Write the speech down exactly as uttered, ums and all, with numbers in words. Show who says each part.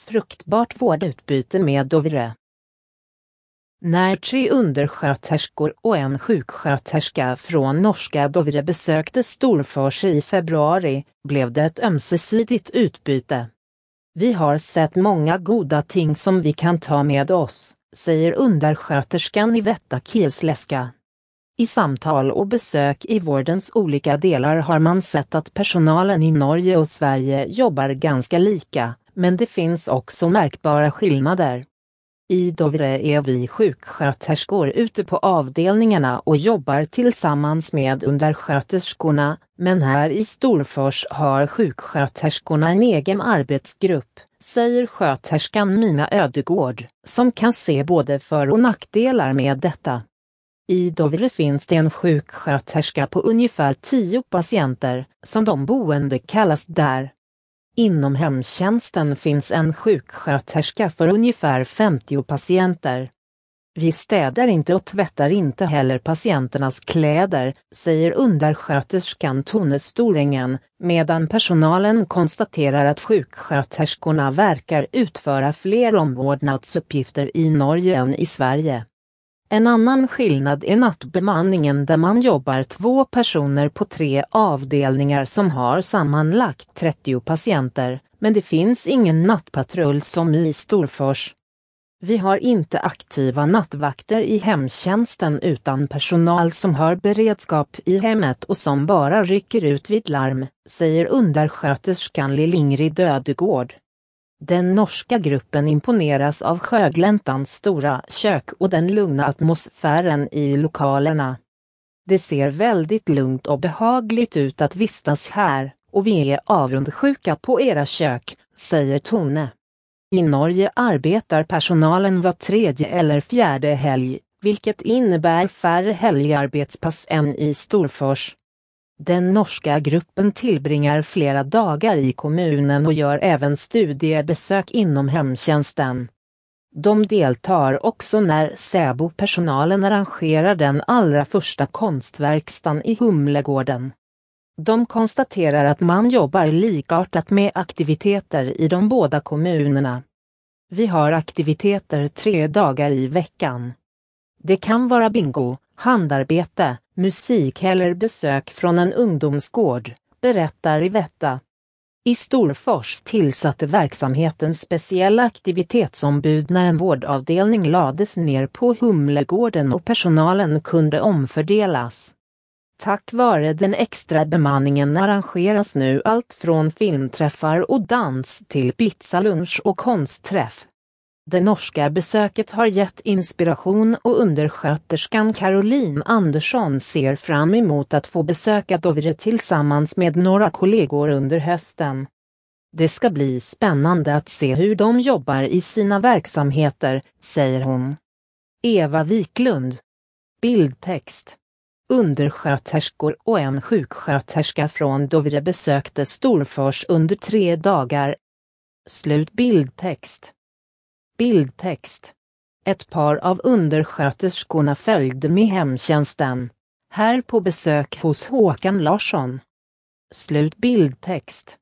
Speaker 1: fruktbart vårdutbyte med Dovre. När tre undersköterskor och en sjuksköterska från norska Dovre besökte Storfors i februari blev det ett ömsesidigt utbyte. Vi har sett många goda ting som vi kan ta med oss, säger undersköterskan Ivetta Kiesläska. I samtal och besök i vårdens olika delar har man sett att personalen i Norge och Sverige jobbar ganska lika, men det finns också märkbara skillnader. I Dovre är vi sjuksköterskor ute på avdelningarna och jobbar tillsammans med undersköterskorna, men här i Storfors har sjuksköterskorna en egen arbetsgrupp, säger sköterskan Mina Ödegård, som kan se både för- och nackdelar med detta. I Dovre finns det en sjuksköterska på ungefär tio patienter, som de boende kallas där. Inom hemtjänsten finns en sjuksköterska för ungefär femtio patienter. Vi städar inte och tvättar inte heller patienternas kläder, säger undersköterskan Tone Storängen, medan personalen konstaterar att sjuksköterskorna verkar utföra fler omvårdnadsuppgifter i Norge än i Sverige. En annan skillnad är nattbemanningen där man jobbar två personer på tre avdelningar som har sammanlagt trettio patienter, men det finns ingen nattpatrull som i Storfors. Vi har inte aktiva nattvakter i hemtjänsten utan personal som har beredskap i hemmet och som bara rycker ut vid larm, säger undersköterskan Lill-Ingrid Ödegård. Den norska gruppen imponeras av Sjögläntans stora kök och den lugna atmosfären i lokalerna. Det ser väldigt lugnt och behagligt ut att vistas här, och vi är avundsjuka på era kök, säger Tone. I Norge arbetar personalen var tredje eller fjärde helg, vilket innebär färre helgarbetspass än i Storfors. Den norska gruppen tillbringar flera dagar i kommunen och gör även studiebesök inom hemtjänsten. De deltar också när Säbo-personalen arrangerar den allra första konstverkstan i Humlegården. De konstaterar att man jobbar likartat med aktiviteter i de båda kommunerna. Vi har aktiviteter tre dagar i veckan. Det kan vara bingo, handarbete, musik eller besök från en ungdomsgård, berättar Ivetta. I Storfors tillsatte verksamheten speciella aktivitetsombud när en vårdavdelning lades ner på Humlegården och personalen kunde omfördelas. Tack vare den extra bemanningen arrangeras nu allt från filmträffar och dans till pizzalunch och konstträff. Det norska besöket har gett inspiration och undersköterskan Caroline Andersson ser fram emot att få besöka Dovre tillsammans med några kollegor under hösten. Det ska bli spännande att se hur de jobbar i sina verksamheter, säger hon. Eva Wiklund. Bildtext. Undersköterskor och en sjuksköterska från Dovre besökte Storfors under tre dagar. Slut bildtext. Bildtext. Ett par av undersköterskorna följde med hemtjänsten. Här på besök hos Håkan Larsson. Slut bildtext.